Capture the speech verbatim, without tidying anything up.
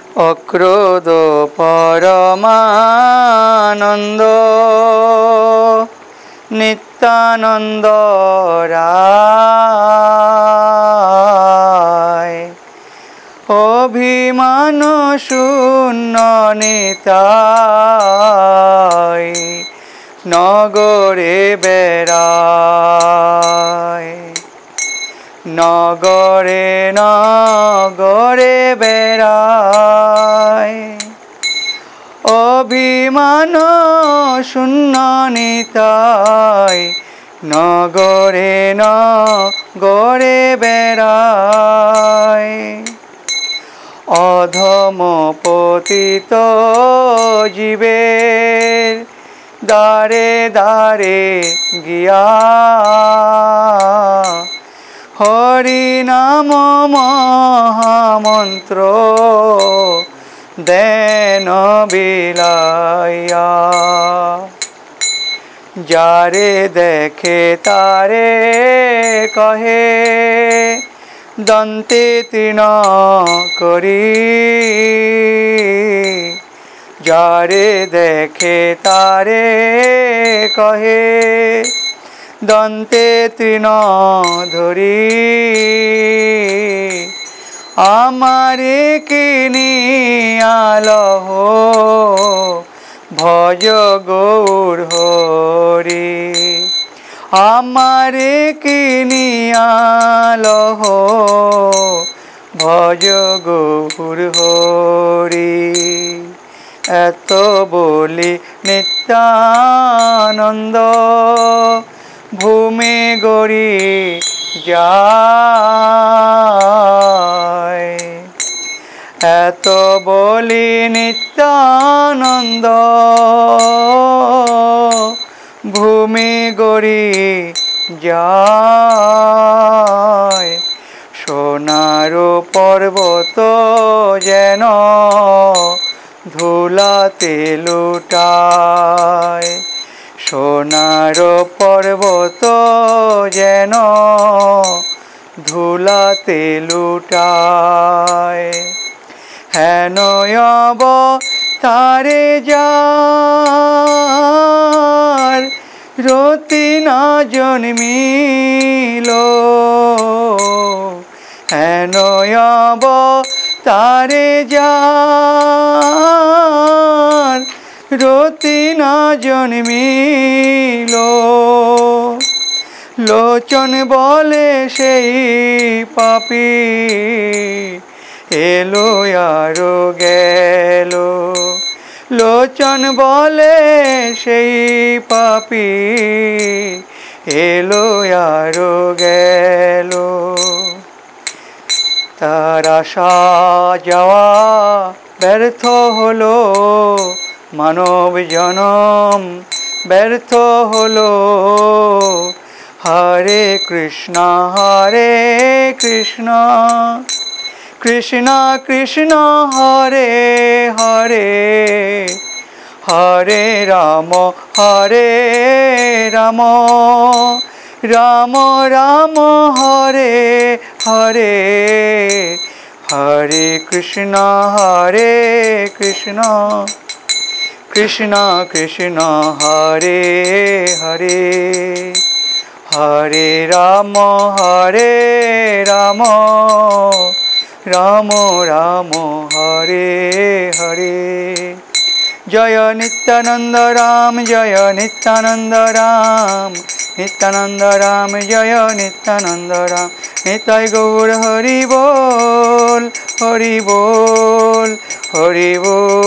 অক্রোধ পরমানন্দ নিত্যানন্দ রায় অভিমান শূন্য নিতাই নগরে বেড়ায় নগরে নগরে বেড়ায় অভিমান শূন্য নিতাই নগরে নগরে বেড়ায় অধম পতিত জীবের দ্বারে দ্বারে গিয়া হরি নাম মহামন্ত্র দেন বিলাইয়া যারে দেখে তারে কহে দন্তে তৃণ করি যারে দেখে তারে কহে দন্তে তৃণ ধরি আমারে কিনিয়ালহ ভজ গৌর হরি আমারে কিনিয়ালহ ভজ গৌর হরি এত বলি নিত্যানন্দ ভূমি গড়ি যায় এত বলি নিত্যানন্দ ভূমি গড়ি যায় সোনার পর্বত যেন ধুলাতে লুটায় সোনার পর্বত যেন ধুলাতে লুটায় হেন অবতারে যার রতি না জন্মিল হেন অবতারে যার রতি না জন্মিল লোচন বলে সেই পাপী এলো আর গেল লোচন বলে সেই পাপী এলো আর গেল তার আশা যাওয়া ব্যর্থ হলো মানব জনম ব্যর্থ হলো হরে কৃষ্ণ হরে কৃষ্ণ কৃষ্ণ কৃষ্ণ হরে হরে হরে রাম হরে রাম রাম রাম হরে হরে হরে কৃষ্ণ হরে কৃষ্ণ কৃষ্ণ কৃষ্ণ হরে হরে হরে রাম হরে রাম রাম রাম হরে হরে জয় নিত্যানন্দ রাম জয় নিত্যানন্দ রাম নিত্যানন্দ রাম জয় নিত্যানন্দ রাম নিতাই গৌর হরি বল হরি বল হরি বল।